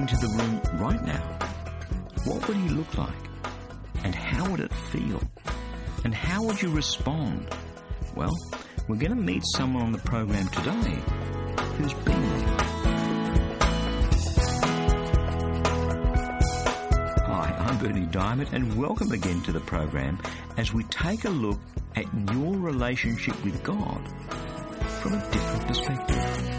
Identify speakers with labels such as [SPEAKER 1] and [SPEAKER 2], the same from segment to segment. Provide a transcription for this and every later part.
[SPEAKER 1] into the room right now, what would he look like? And how would it feel? And how would you respond? Well, we're going to meet someone on the program today who's been there. Hi, I'm Bernie Diamond, and welcome again to the program as we take a look at your relationship with God from a different perspective.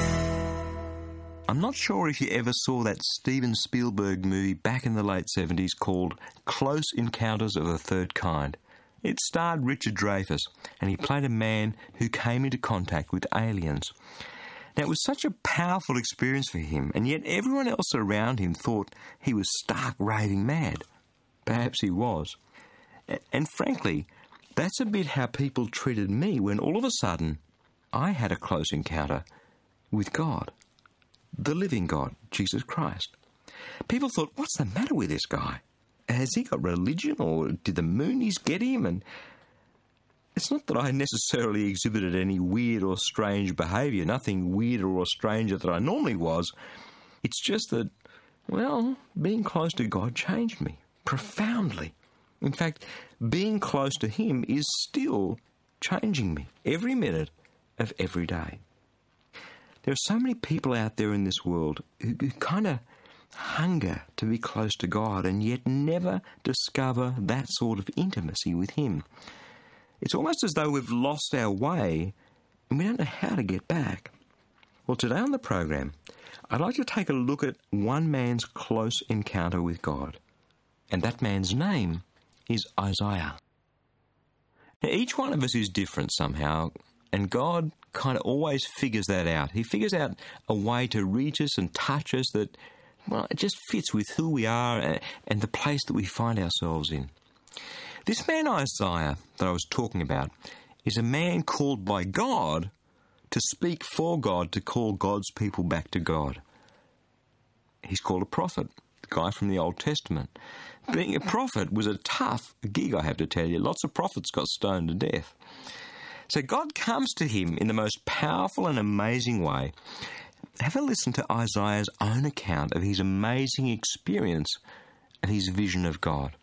[SPEAKER 1] I'm not sure if you ever saw that Steven Spielberg movie back in the late 70s called Close Encounters of the Third Kind. It starred Richard Dreyfuss, and he played a man who came into contact with aliens. Now, it was such a powerful experience for him, and yet everyone else around him thought he was stark raving mad. Perhaps he was. And frankly, that's a bit how people treated me when all of a sudden I had a close encounter with God. The living God, Jesus Christ. People thought, what's the matter with this guy? Has he got religion, or did the Moonies get him? And it's not that I necessarily exhibited any weird or strange behaviour, nothing weirder or stranger than I normally was. It's just that, well, being close to God changed me profoundly. In fact, being close to him is still changing me every minute of every day. There are so many people out there in this world who kind of hunger to be close to God and yet never discover that sort of intimacy with him. It's almost as though we've lost our way and we don't know how to get back. Well, today on the program, I'd like to take a look at one man's close encounter with God. And that man's name is Isaiah. Now, each one of us is different somehow, and God kind of always figures that out. He figures out a way to reach us and touch us that, well, it just fits with who we are and the place that we find ourselves in. This man Isaiah that I was talking about is a man called by God to speak for God, to call God's people back to God. He's called a prophet, the guy from the Old Testament. Being a prophet was a tough gig, I have to tell you. Lots of prophets got stoned to death. So God comes to him in the most powerful and amazing way. Have a listen to Isaiah's own account of his amazing experience and his vision of God.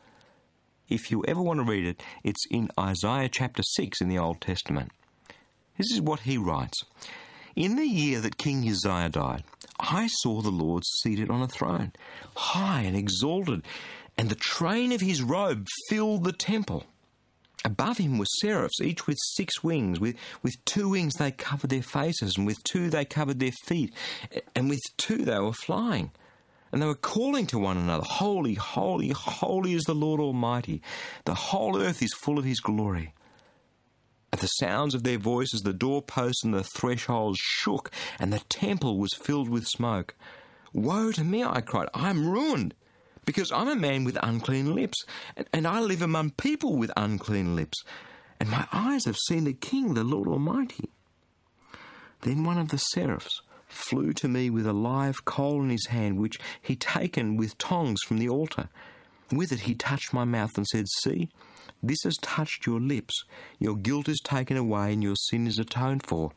[SPEAKER 1] If you ever want to read it, it's in Isaiah chapter 6 in the Old Testament. This is what he writes. In the year that King Uzziah died, I saw the Lord seated on a throne, high and exalted, and the train of his robe filled the temple. Above him were seraphs, each with 6 wings. With 2 wings they covered their faces, and with 2 they covered their feet, and with 2 they were flying. And they were calling to one another, Holy, holy, holy is the Lord Almighty. The whole earth is full of his glory. At the sounds of their voices, the doorposts and the thresholds shook, and the temple was filled with smoke. Woe to me, I cried, I am ruined, because I'm a man with unclean lips, and I live among people with unclean lips, and my eyes have seen the King, the Lord Almighty. Then one of the seraphs flew to me with a live coal in his hand, which he taken with tongs from the altar. With it he touched my mouth and said, See, this has touched your lips. Your guilt is taken away and your sin is atoned for.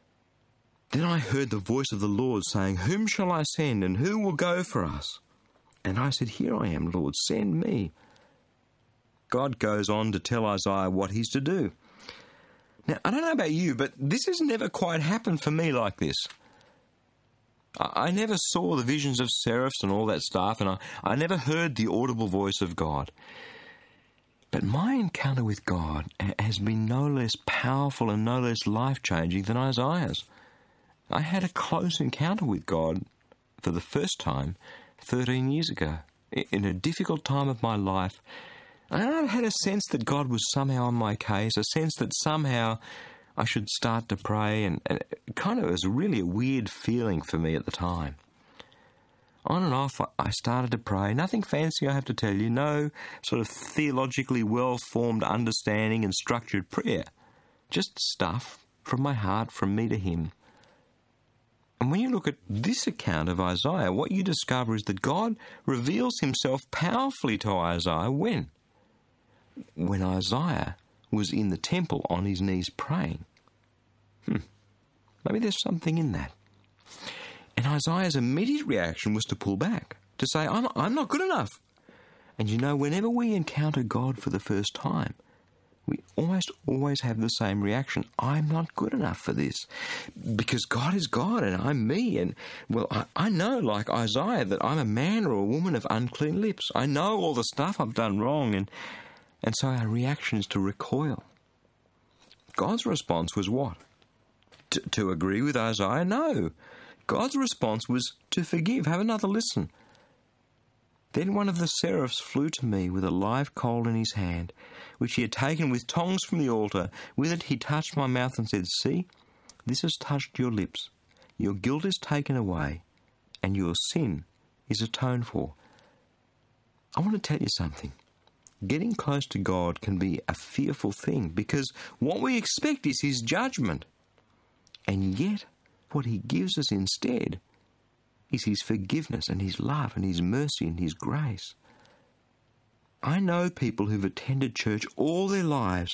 [SPEAKER 1] Then I heard the voice of the Lord saying, Whom shall I send, and who will go for us? And I said, Here I am, Lord, send me. God goes on to tell Isaiah what he's to do. Now, I don't know about you, but this has never quite happened for me like this. I never saw the visions of seraphs and all that stuff, and I never heard the audible voice of God. But my encounter with God has been no less powerful and no less life-changing than Isaiah's. I had a close encounter with God for the first time 13 years ago, in a difficult time of my life. And I had a sense that God was somehow on my case, a sense that somehow I should start to pray, and it kind of was really a weird feeling for me at the time. On and off, I started to pray. Nothing fancy, I have to tell you. No sort of theologically well-formed understanding and structured prayer. Just stuff from my heart, from me to him. And when you look at this account of Isaiah, what you discover is that God reveals himself powerfully to Isaiah when? When Isaiah was in the temple on his knees praying. Maybe there's something in that. And Isaiah's immediate reaction was to pull back, to say, I'm not good enough. And you know, whenever we encounter God for the first time, we almost always have the same reaction. I'm not good enough for this. Because God is God and I'm me. And, well, I know, like Isaiah, that I'm a man or a woman of unclean lips. I know all the stuff I've done wrong. And so our reaction is to recoil. God's response was what? To agree with Isaiah? No. God's response was to forgive. Have another listen. Then one of the seraphs flew to me with a live coal in his hand, which he had taken with tongs from the altar. With it he touched my mouth and said, See, this has touched your lips. Your guilt is taken away, and your sin is atoned for. I want to tell you something. Getting close to God can be a fearful thing, because what we expect is his judgment. And yet, what he gives us instead is his forgiveness and his love and his mercy and his grace. I know people who've attended church all their lives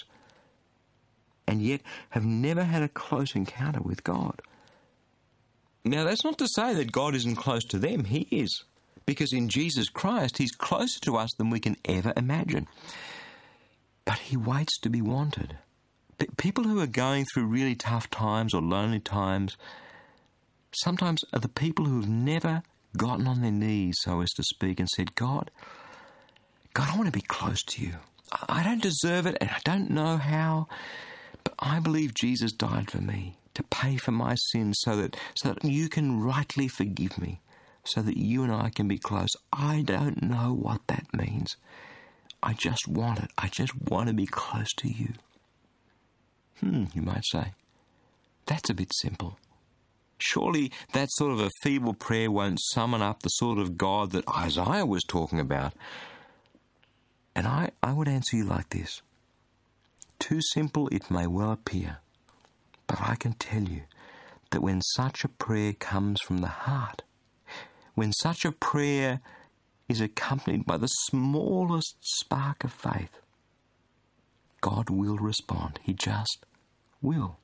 [SPEAKER 1] and yet have never had a close encounter with God. Now, that's not to say that God isn't close to them. He is. Because in Jesus Christ, he's closer to us than we can ever imagine. But he waits to be wanted. People who are going through really tough times or lonely times sometimes are the people who have never gotten on their knees, so as to speak, and said, God, I want to be close to you. I don't deserve it and I don't know how, but I believe Jesus died for me to pay for my sins so that you can rightly forgive me, so that you and I can be close. I don't know what that means. I just want it. I just want to be close to you. You might say, that's a bit simple. Surely that sort of a feeble prayer won't summon up the sort of God that Isaiah was talking about. And I would answer you like this. Too simple it may well appear, but I can tell you that when such a prayer comes from the heart, when such a prayer is accompanied by the smallest spark of faith, God will respond. He just will.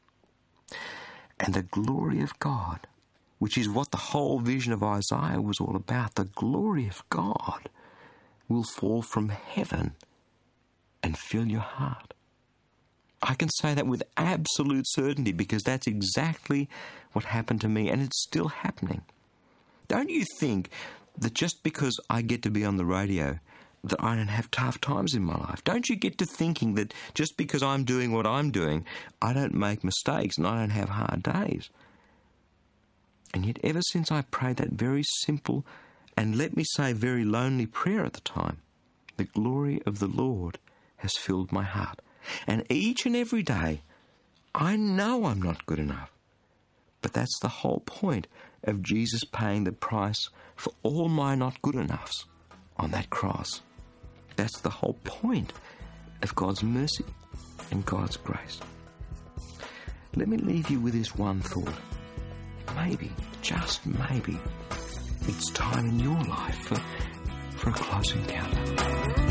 [SPEAKER 1] And the glory of God, which is what the whole vision of Isaiah was all about, the glory of God will fall from heaven and fill your heart. I can say that with absolute certainty because that's exactly what happened to me, and it's still happening. Don't you think that just because I get to be on the radio that I don't have tough times in my life? Don't you get to thinking that just because I'm doing what I'm doing, I don't make mistakes and I don't have hard days? And yet ever since I prayed that very simple and, let me say, very lonely prayer at the time, the glory of the Lord has filled my heart. And each and every day, I know I'm not good enough. But that's the whole point of Jesus paying the price for all my not good enoughs on that cross. That's the whole point of God's mercy and God's grace. Let me leave you with this one thought. Maybe, just maybe, it's time in your life for a close encounter.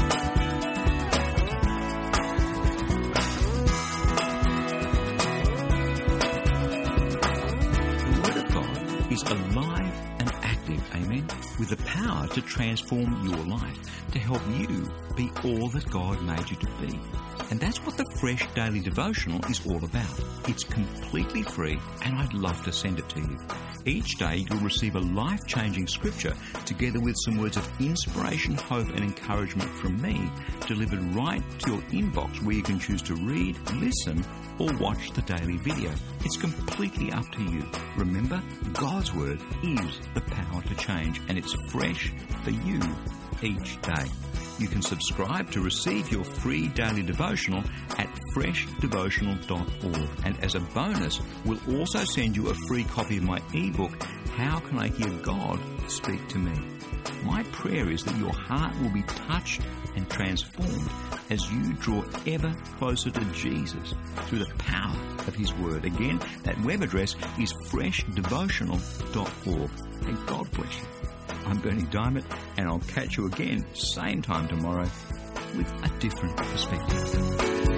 [SPEAKER 2] Is alive and active, amen, with the power to transform your life, to help you be all that God made you to be. And that's what the Fresh Daily Devotional is all about. It's completely free, and I'd love to send it to you. Each day you'll receive a life-changing scripture together with some words of inspiration, hope and encouragement from me, delivered right to your inbox, where you can choose to read, listen or watch the daily video. It's completely up to you. Remember, God's Word is the power to change, and it's fresh for you each day. You can subscribe to receive your free daily devotional at freshdevotional.org. And as a bonus, we'll also send you a free copy of my ebook, How Can I Hear God Speak to Me? My prayer is that your heart will be touched and transformed as you draw ever closer to Jesus through the power of His Word. Again, that web address is freshdevotional.org. And God bless you. I'm Bernie Diamond, and I'll catch you again, same time tomorrow, with a different perspective.